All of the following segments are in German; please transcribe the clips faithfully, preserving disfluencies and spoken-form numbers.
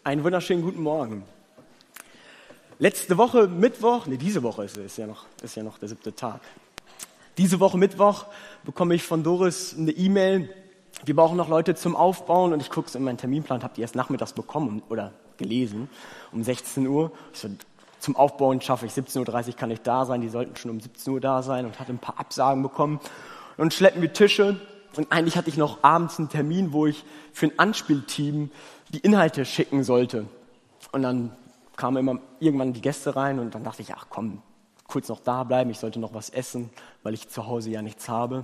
Einen wunderschönen guten Morgen. Letzte Woche Mittwoch, nee, diese Woche ist es ja noch, ist ja noch der siebte Tag. Diese Woche Mittwoch bekomme ich von Doris eine E-Mail. Wir brauchen noch Leute zum Aufbauen und ich gucke es in meinen Terminplan, habe die erst nachmittags bekommen oder gelesen um sechzehn Uhr. Ich so, zum Aufbauen schaffe ich siebzehn Uhr dreißig, kann ich da sein. Die sollten schon um siebzehn Uhr da sein und hatte ein paar Absagen bekommen. Und schleppen wir Tische. Und eigentlich hatte ich noch abends einen Termin, wo ich für ein Anspielteam die Inhalte schicken sollte. Und dann kamen immer irgendwann die Gäste rein und dann dachte ich, ach komm, kurz noch da bleiben, ich sollte noch was essen, weil ich zu Hause ja nichts habe.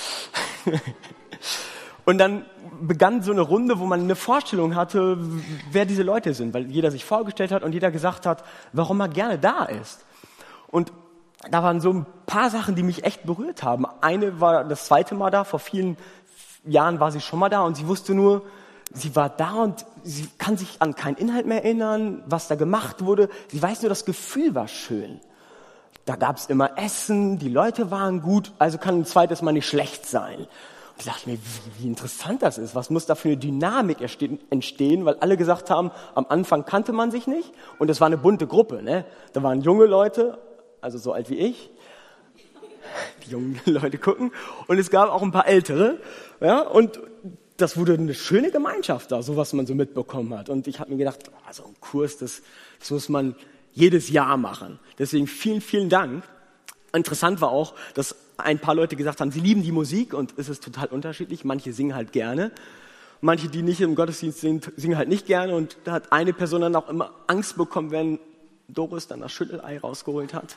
Und dann begann so eine Runde, wo man eine Vorstellung hatte, wer diese Leute sind, weil jeder sich vorgestellt hat und jeder gesagt hat, warum er gerne da ist. Und da waren so ein paar Sachen, die mich echt berührt haben. Eine war das zweite Mal da, vor vielen Jahren war sie schon mal da und sie wusste nur, sie war da und sie kann sich an keinen Inhalt mehr erinnern, was da gemacht wurde. Sie weiß nur, das Gefühl war schön. Da gab es immer Essen, die Leute waren gut, also kann ein zweites Mal nicht schlecht sein. Und ich dachte mir, wie, wie interessant das ist. Was muss da für eine Dynamik entstehen, weil alle gesagt haben, am Anfang kannte man sich nicht und es war eine bunte Gruppe. Ne? Da waren junge Leute, also so alt wie ich, die jungen Leute gucken, und es gab auch ein paar Ältere, ja, und das wurde eine schöne Gemeinschaft da, so was man so mitbekommen hat. Und ich habe mir gedacht, also ein Kurs, das, das muss man jedes Jahr machen. Deswegen vielen, vielen Dank. Interessant war auch, dass ein paar Leute gesagt haben, sie lieben die Musik und es ist total unterschiedlich. Manche singen halt gerne, manche, die nicht im Gottesdienst sind, singen halt nicht gerne. Und da hat eine Person dann auch immer Angst bekommen, wenn Doris dann das Schüttelei rausgeholt hat.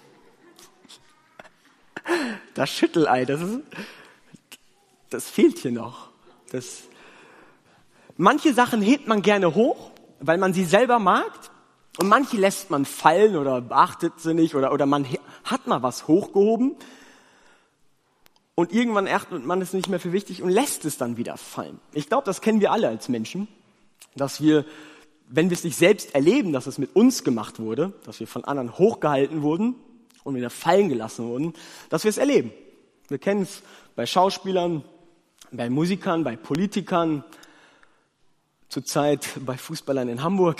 Das Schüttelei, das ist, das fehlt hier noch. Das, manche Sachen hebt man gerne hoch, weil man sie selber mag, und manche lässt man fallen oder beachtet sie nicht oder, oder man hat mal was hochgehoben und irgendwann erachtet man es nicht mehr für wichtig und lässt es dann wieder fallen. Ich glaube, das kennen wir alle als Menschen, dass wir, wenn wir es nicht selbst erleben, dass es mit uns gemacht wurde, dass wir von anderen hochgehalten wurden und wieder fallen gelassen wurden, dass wir es erleben. Wir kennen es bei Schauspielern, bei Musikern, bei Politikern, zurzeit bei Fußballern in Hamburg.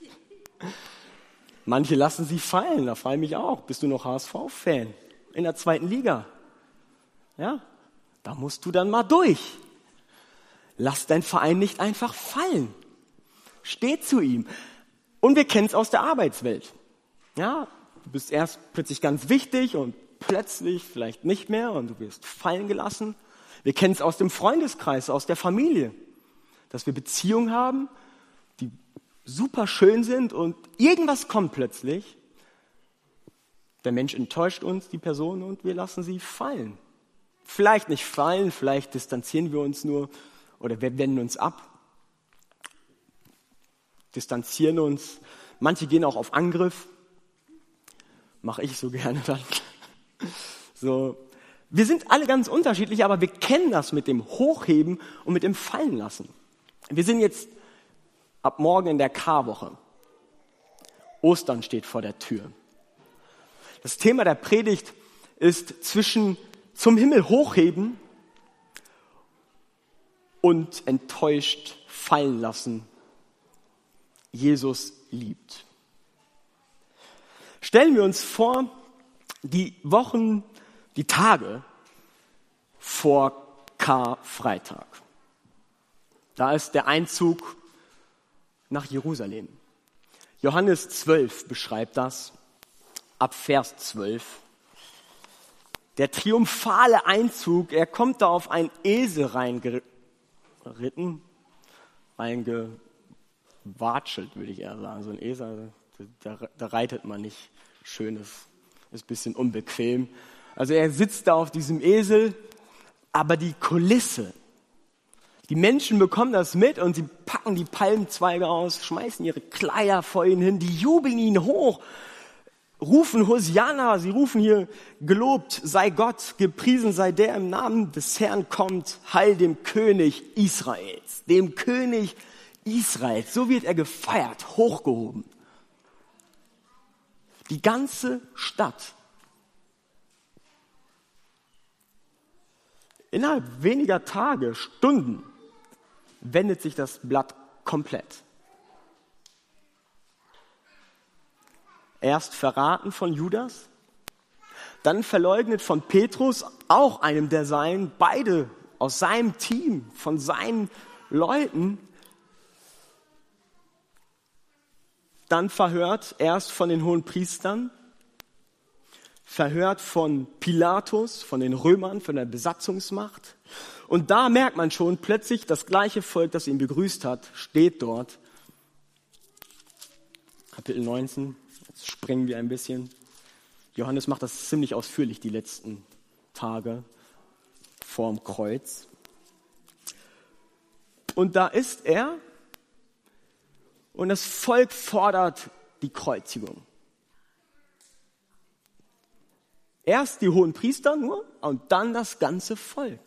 Manche lassen sie fallen, da frage ich mich auch. Bist du noch H S V-Fan in der zweiten Liga? Ja, da musst du dann mal durch. Lass deinen Verein nicht einfach fallen. Steh zu ihm. Und wir kennen es aus der Arbeitswelt. Ja, du bist erst plötzlich ganz wichtig und plötzlich vielleicht nicht mehr und du wirst fallen gelassen. Wir kennen es aus dem Freundeskreis, aus der Familie, dass wir Beziehungen haben, die super schön sind und irgendwas kommt plötzlich. Der Mensch enttäuscht uns, die Person, und wir lassen sie fallen. Vielleicht nicht fallen, vielleicht distanzieren wir uns nur oder wir wenden uns ab, distanzieren uns. Manche gehen auch auf Angriff. Mache ich so gerne dann. So. Wir sind alle ganz unterschiedlich, aber wir kennen das mit dem Hochheben und mit dem Fallenlassen. Wir sind jetzt ab morgen in der Karwoche. Ostern steht vor der Tür. Das Thema der Predigt ist zwischen zum Himmel hochheben und enttäuscht fallen lassen. Jesus liebt. Stellen wir uns vor, die Wochen, die Tage vor Karfreitag. Da ist der Einzug nach Jerusalem. Johannes zwölf beschreibt das, ab Vers zwölf. Der triumphale Einzug, er kommt da auf einen Esel reingeritten, reingewatschelt, würde ich eher sagen. So ein Esel, da, da reitet man nicht. Schönes, ist ein bisschen unbequem. Also er sitzt da auf diesem Esel, aber die Kulisse, die Menschen bekommen das mit und sie packen die Palmzweige aus, schmeißen ihre Kleider vor ihn hin, die jubeln ihn hoch, rufen Hosianna, sie rufen hier, gelobt sei Gott, gepriesen sei der im Namen des Herrn kommt, Heil dem König Israels, dem König Israels. So wird er gefeiert, hochgehoben. Die ganze Stadt. Innerhalb weniger Tage, Stunden, wendet sich das Blatt komplett. Erst verraten von Judas, dann verleugnet von Petrus, auch einem der Seinen, beide aus seinem Team, von seinen Leuten. Dann verhört erst von den Hohenpriestern, verhört von Pilatus, von den Römern, von der Besatzungsmacht. Und da merkt man schon plötzlich, das gleiche Volk, das ihn begrüßt hat, steht dort. Kapitel neunzehn, jetzt springen wir ein bisschen. Johannes macht das ziemlich ausführlich die letzten Tage vorm Kreuz. Und da ist er und das Volk fordert die Kreuzigung. Erst die Hohenpriester nur und dann das ganze Volk.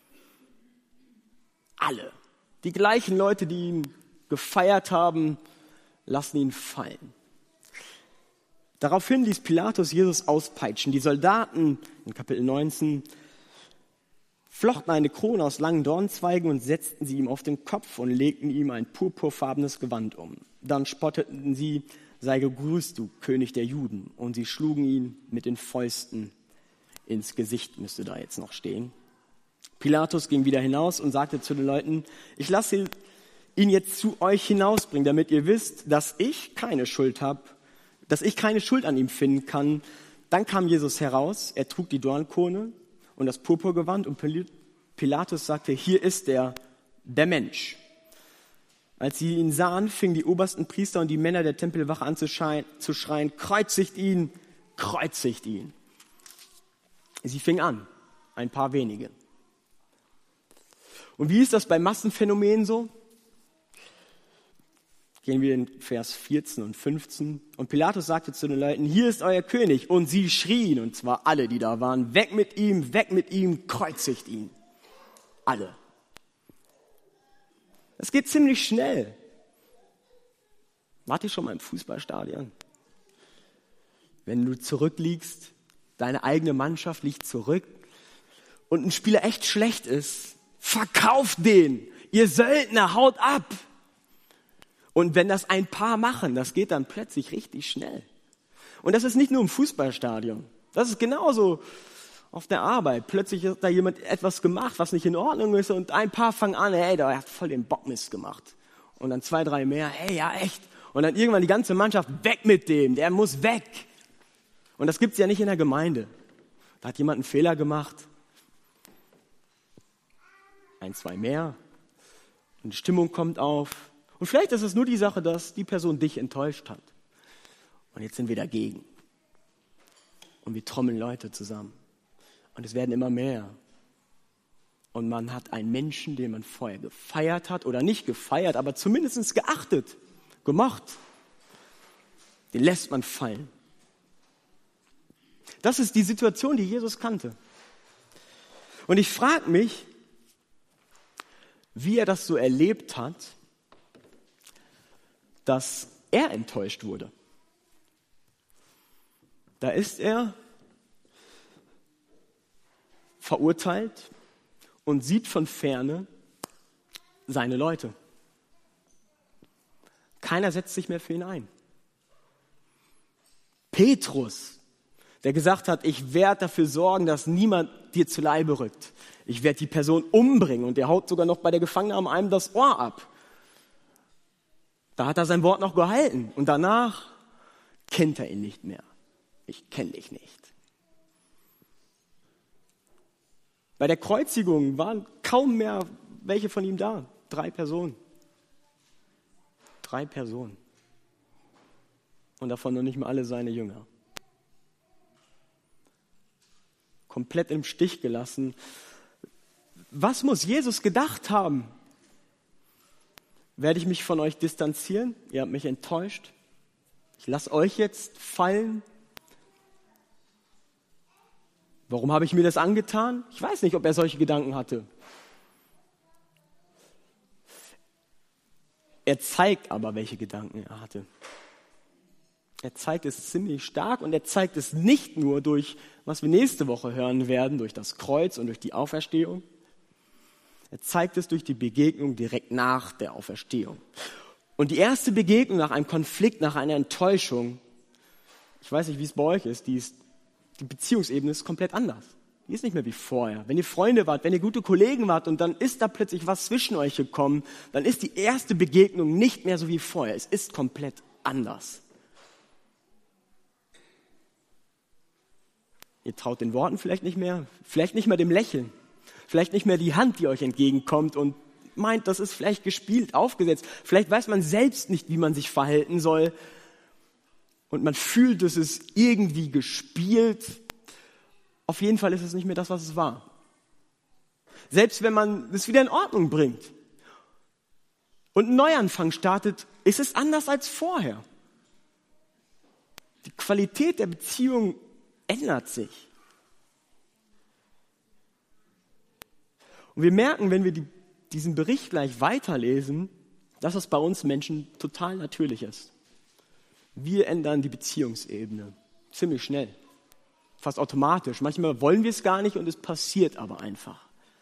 Alle. Die gleichen Leute, die ihn gefeiert haben, lassen ihn fallen. Daraufhin ließ Pilatus Jesus auspeitschen. Die Soldaten, in Kapitel neunzehn, flochten eine Krone aus langen Dornzweigen und setzten sie ihm auf den Kopf und legten ihm ein purpurfarbenes Gewand um. Dann spotteten sie, sei gegrüßt, du König der Juden. Und sie schlugen ihn mit den Fäusten ins Gesicht, müsste da jetzt noch stehen. Pilatus ging wieder hinaus und sagte zu den Leuten, ich lasse ihn jetzt zu euch hinausbringen, damit ihr wisst, dass ich keine Schuld habe, dass ich keine Schuld an ihm finden kann. Dann kam Jesus heraus, er trug die Dornkrone und das Purpurgewand und Pilatus sagte, hier ist er, der Mensch. Als sie ihn sahen, fingen die obersten Priester und die Männer der Tempelwache an zu schreien, kreuzigt ihn, kreuzigt ihn. Sie fingen an, ein paar wenige. Und wie ist das bei Massenphänomenen so? Gehen wir in Vers vierzehn und fünfzehn. Und Pilatus sagte zu den Leuten, hier ist euer König. Und sie schrien, und zwar alle, die da waren, weg mit ihm, weg mit ihm, kreuzigt ihn. Alle. Es geht ziemlich schnell. Wart ihr schon mal im Fußballstadion? Wenn du zurückliegst, deine eigene Mannschaft liegt zurück und ein Spieler echt schlecht ist, verkauft den. Ihr Söldner, haut ab. Und wenn das ein paar machen, das geht dann plötzlich richtig schnell. Und das ist nicht nur im Fußballstadion. Das ist genauso auf der Arbeit. Plötzlich hat da jemand etwas gemacht, was nicht in Ordnung ist und ein paar fangen an, hey, der hat voll den Bockmist gemacht. Und dann zwei, drei mehr, hey, ja echt. Und dann irgendwann die ganze Mannschaft, weg mit dem, der muss weg. Und das gibt's ja nicht in der Gemeinde. Da hat jemand einen Fehler gemacht. Ein, zwei mehr. Und die Stimmung kommt auf. Und vielleicht ist es nur die Sache, dass die Person dich enttäuscht hat. Und jetzt sind wir dagegen. Und wir trommeln Leute zusammen. Und es werden immer mehr. Und man hat einen Menschen, den man vorher gefeiert hat, oder nicht gefeiert, aber zumindest geachtet, gemocht. Den lässt man fallen. Das ist die Situation, die Jesus kannte. Und ich frage mich, wie er das so erlebt hat, dass er enttäuscht wurde. Da ist er verurteilt und sieht von Ferne seine Leute. Keiner setzt sich mehr für ihn ein. Petrus, der gesagt hat, ich werde dafür sorgen, dass niemand dir zu Leibe rückt. Ich werde die Person umbringen. Und der haut sogar noch bei der Gefangennahme einem das Ohr ab. Da hat er sein Wort noch gehalten. Und danach kennt er ihn nicht mehr. Ich kenne dich nicht. Bei der Kreuzigung waren kaum mehr welche von ihm da. Drei Personen. Drei Personen. Und davon noch nicht mal alle seine Jünger. Komplett im Stich gelassen. Was muss Jesus gedacht haben? Werde ich mich von euch distanzieren? Ihr habt mich enttäuscht. Ich lasse euch jetzt fallen. Warum habe ich mir das angetan? Ich weiß nicht, ob er solche Gedanken hatte. Er zeigt aber, welche Gedanken er hatte. Er zeigt es ziemlich stark und er zeigt es nicht nur durch, was wir nächste Woche hören werden, durch das Kreuz und durch die Auferstehung. Er zeigt es durch die Begegnung direkt nach der Auferstehung. Und die erste Begegnung nach einem Konflikt, nach einer Enttäuschung, ich weiß nicht, wie es bei euch ist, die, ist, die Beziehungsebene ist komplett anders. Die ist nicht mehr wie vorher. Wenn ihr Freunde wart, wenn ihr gute Kollegen wart und dann ist da plötzlich was zwischen euch gekommen, dann ist die erste Begegnung nicht mehr so wie vorher. Es ist komplett anders. Ihr traut den Worten vielleicht nicht mehr, vielleicht nicht mehr dem Lächeln, vielleicht nicht mehr die Hand, die euch entgegenkommt und meint, das ist vielleicht gespielt, aufgesetzt. Vielleicht weiß man selbst nicht, wie man sich verhalten soll und man fühlt, es ist irgendwie gespielt. Auf jeden Fall ist es nicht mehr das, was es war. Selbst wenn man es wieder in Ordnung bringt und einen Neuanfang startet, ist es anders als vorher. Die Qualität der Beziehung ändert sich. Und wir merken, wenn wir die, diesen Bericht gleich weiterlesen, dass es bei uns Menschen total natürlich ist. Wir ändern die Beziehungsebene ziemlich schnell. Fast automatisch. Manchmal wollen wir es gar nicht und es passiert aber einfach.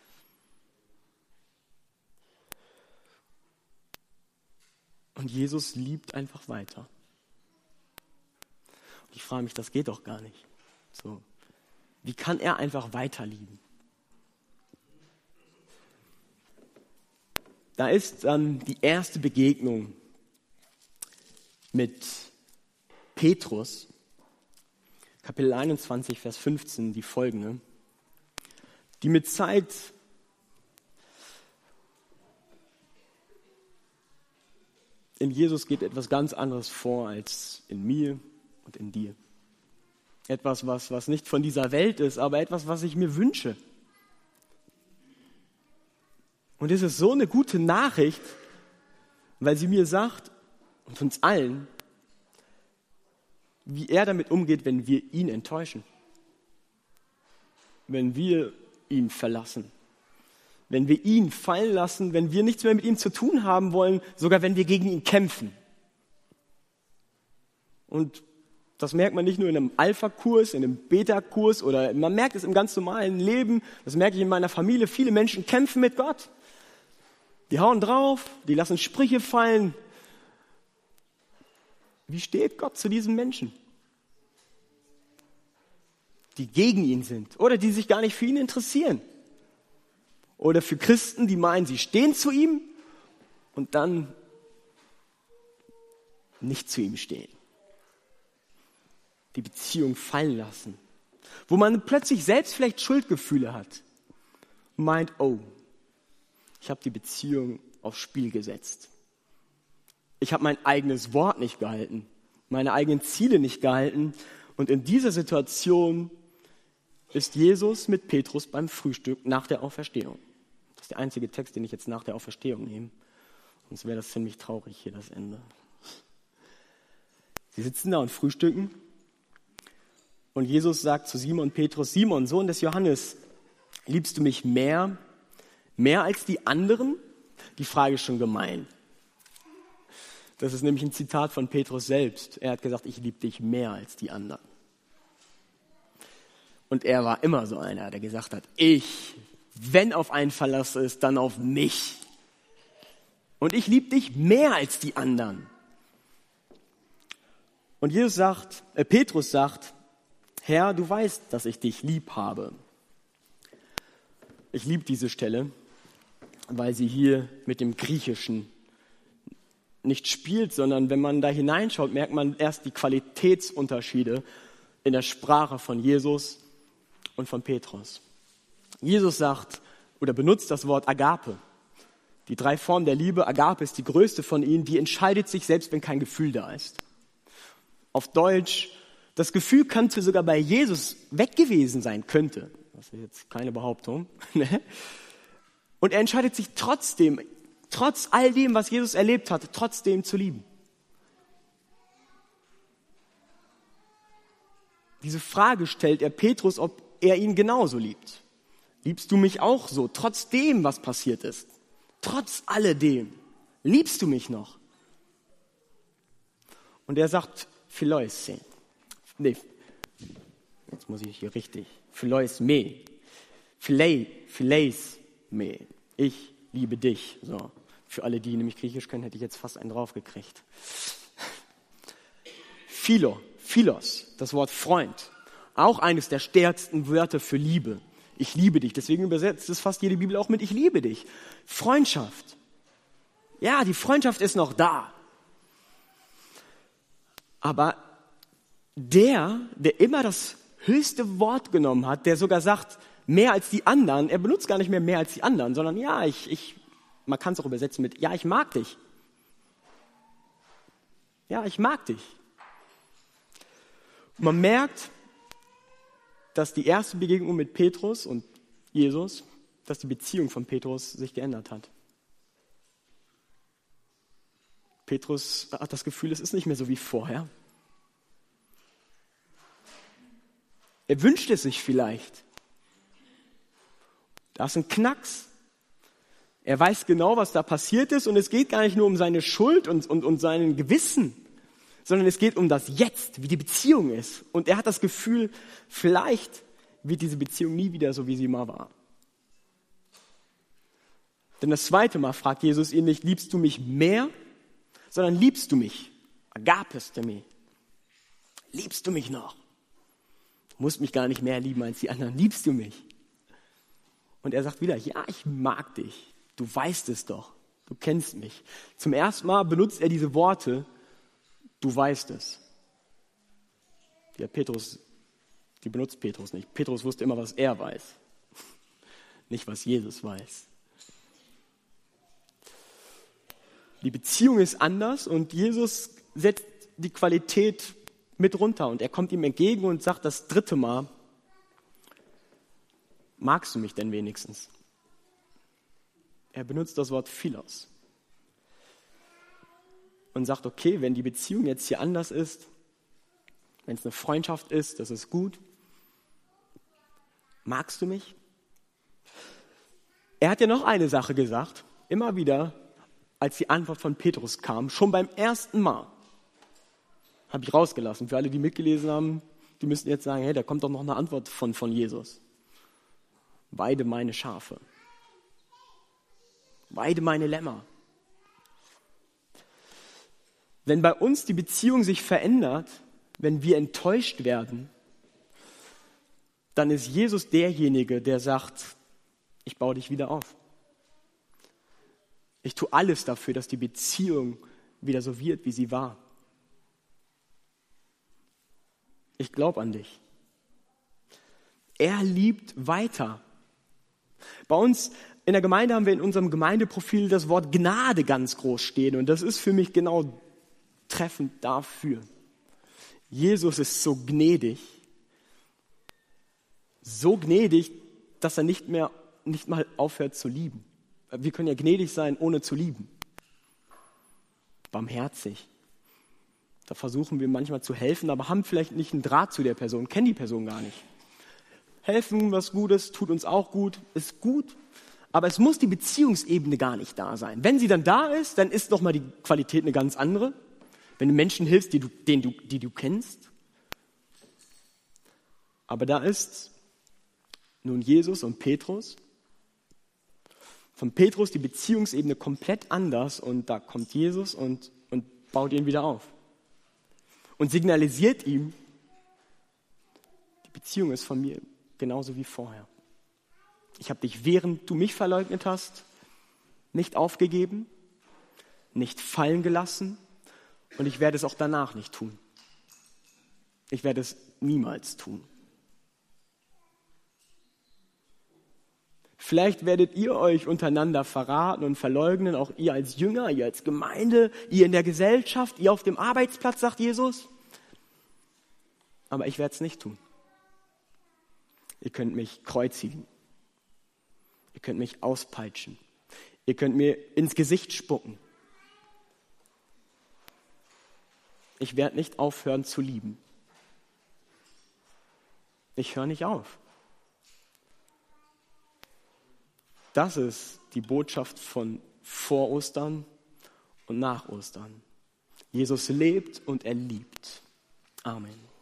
Und Jesus liebt einfach weiter. Und ich frage mich, das geht doch gar nicht. So. Wie kann er einfach weiter lieben? Da ist dann die erste Begegnung mit Petrus. Kapitel einundzwanzig, Vers fünfzehn, die folgende, die mit Zeit in Jesus geht etwas ganz anderes vor als in mir und in dir. Etwas, was, was nicht von dieser Welt ist, aber etwas, was ich mir wünsche. Und es ist so eine gute Nachricht, weil sie mir sagt, und uns allen, wie er damit umgeht, wenn wir ihn enttäuschen. Wenn wir ihn verlassen. Wenn wir ihn fallen lassen, wenn wir nichts mehr mit ihm zu tun haben wollen, sogar wenn wir gegen ihn kämpfen. Und das merkt man nicht nur in einem Alpha-Kurs, in einem Beta-Kurs oder man merkt es im ganz normalen Leben, das merke ich in meiner Familie, viele Menschen kämpfen mit Gott. Die hauen drauf, die lassen Sprüche fallen. Wie steht Gott zu diesen Menschen, die gegen ihn sind oder die sich gar nicht für ihn interessieren? Oder für Christen, die meinen, sie stehen zu ihm und dann nicht zu ihm stehen. Die Beziehung fallen lassen. Wo man plötzlich selbst vielleicht Schuldgefühle hat und meint, oh, ich habe die Beziehung aufs Spiel gesetzt. Ich habe mein eigenes Wort nicht gehalten, meine eigenen Ziele nicht gehalten. Und in dieser Situation ist Jesus mit Petrus beim Frühstück nach der Auferstehung. Das ist der einzige Text, den ich jetzt nach der Auferstehung nehme. Sonst wäre das ziemlich traurig hier, das Ende. Sie sitzen da und frühstücken. Und Jesus sagt zu Simon Petrus, Simon, Sohn des Johannes, liebst du mich mehr, mehr als die anderen? Die Frage ist schon gemein. Das ist nämlich ein Zitat von Petrus selbst. Er hat gesagt, ich liebe dich mehr als die anderen. Und er war immer so einer, der gesagt hat, ich, wenn auf einen Verlass ist, dann auf mich. Und ich liebe dich mehr als die anderen. Und Jesus sagt, äh, Petrus sagt, Herr, du weißt, dass ich dich lieb habe. Ich liebe diese Stelle, weil sie hier mit dem Griechischen nicht spielt, sondern wenn man da hineinschaut, merkt man erst die Qualitätsunterschiede in der Sprache von Jesus und von Petrus. Jesus sagt oder benutzt das Wort Agape. Die drei Formen der Liebe, Agape ist die größte von ihnen, die entscheidet sich selbst, wenn kein Gefühl da ist. Auf Deutsch, das Gefühl könnte sogar bei Jesus weg gewesen sein, könnte. Das ist jetzt keine Behauptung. Und er entscheidet sich trotzdem, trotz all dem, was Jesus erlebt hat, trotzdem zu lieben. Diese Frage stellt er Petrus, ob er ihn genauso liebt. Liebst du mich auch so, trotz dem, was passiert ist? Trotz alledem. Liebst du mich noch? Und er sagt, Philoise. Nee, jetzt muss ich hier richtig. Philois me. Philei, Phileis me. Ich liebe dich. So. Für alle, die nämlich Griechisch können, hätte ich jetzt fast einen draufgekriegt. Philo, Philos, das Wort Freund. Auch eines der stärksten Wörter für Liebe. Ich liebe dich. Deswegen übersetzt es fast jede Bibel auch mit ich liebe dich. Freundschaft. Ja, die Freundschaft ist noch da. Aber der, der immer das höchste Wort genommen hat, der sogar sagt, mehr als die anderen, er benutzt gar nicht mehr mehr als die anderen, sondern ja, ich, ich, man kann es auch übersetzen mit, ja, ich mag dich. Ja, ich mag dich. Und man merkt, dass die erste Begegnung mit Petrus und Jesus, dass die Beziehung von Petrus sich geändert hat. Petrus hat das Gefühl, es ist nicht mehr so wie vorher. Er wünscht es sich vielleicht. Da ist ein Knacks. Er weiß genau, was da passiert ist und es geht gar nicht nur um seine Schuld und, und, und seinen Gewissen, sondern es geht um das Jetzt, wie die Beziehung ist. Und er hat das Gefühl, vielleicht wird diese Beziehung nie wieder so, wie sie mal war. Denn das zweite Mal fragt Jesus ihn nicht, liebst du mich mehr, sondern liebst du mich? Agapest me. Liebst du mich noch? Du musst mich gar nicht mehr lieben als die anderen. Liebst du mich? Und er sagt wieder, ja, ich mag dich. Du weißt es doch. Du kennst mich. Zum ersten Mal benutzt er diese Worte, du weißt es. Ja, Petrus, die benutzt Petrus nicht. Petrus wusste immer, was er weiß. Nicht, was Jesus weiß. Die Beziehung ist anders und Jesus setzt die Qualität mit runter und er kommt ihm entgegen und sagt das dritte Mal, magst du mich denn wenigstens? Er benutzt das Wort Philos und sagt, okay, wenn die Beziehung jetzt hier anders ist, wenn es eine Freundschaft ist, das ist gut. Magst du mich? Er hat ja noch eine Sache gesagt, immer wieder, als die Antwort von Petrus kam, schon beim ersten Mal. Habe ich rausgelassen. Für alle, die mitgelesen haben, die müssten jetzt sagen, hey, da kommt doch noch eine Antwort von, von Jesus. Weide meine Schafe. Weide meine Lämmer. Wenn bei uns die Beziehung sich verändert, wenn wir enttäuscht werden, dann ist Jesus derjenige, der sagt, ich baue dich wieder auf. Ich tue alles dafür, dass die Beziehung wieder so wird, wie sie war. Ich glaube an dich. Er liebt weiter. Bei uns in der Gemeinde haben wir in unserem Gemeindeprofil das Wort Gnade ganz groß stehen und das ist für mich genau treffend dafür. Jesus ist so gnädig, so gnädig, dass er nicht mehr, nicht mal aufhört zu lieben. Wir können ja gnädig sein, ohne zu lieben. Barmherzig. Da versuchen wir manchmal zu helfen, aber haben vielleicht nicht einen Draht zu der Person, kennen die Person gar nicht. Helfen, was Gutes, tut uns auch gut, ist gut, aber es muss die Beziehungsebene gar nicht da sein. Wenn sie dann da ist, dann ist nochmal die Qualität eine ganz andere. Wenn du Menschen hilfst, die du, denen du, die du kennst. Aber da ist nun Jesus und Petrus. Von Petrus die Beziehungsebene komplett anders und da kommt Jesus und, und baut ihn wieder auf. Und signalisiert ihm, die Beziehung ist von mir genauso wie vorher. Ich habe dich, während du mich verleugnet hast, nicht aufgegeben, nicht fallen gelassen und ich werde es auch danach nicht tun. Ich werde es niemals tun. Vielleicht werdet ihr euch untereinander verraten und verleugnen, auch ihr als Jünger, ihr als Gemeinde, ihr in der Gesellschaft, ihr auf dem Arbeitsplatz, sagt Jesus. Aber ich werde es nicht tun. Ihr könnt mich kreuzigen. Ihr könnt mich auspeitschen. Ihr könnt mir ins Gesicht spucken. Ich werde nicht aufhören zu lieben. Ich höre nicht auf. Das ist die Botschaft von vor Ostern und nach Ostern. Jesus lebt und er liebt. Amen.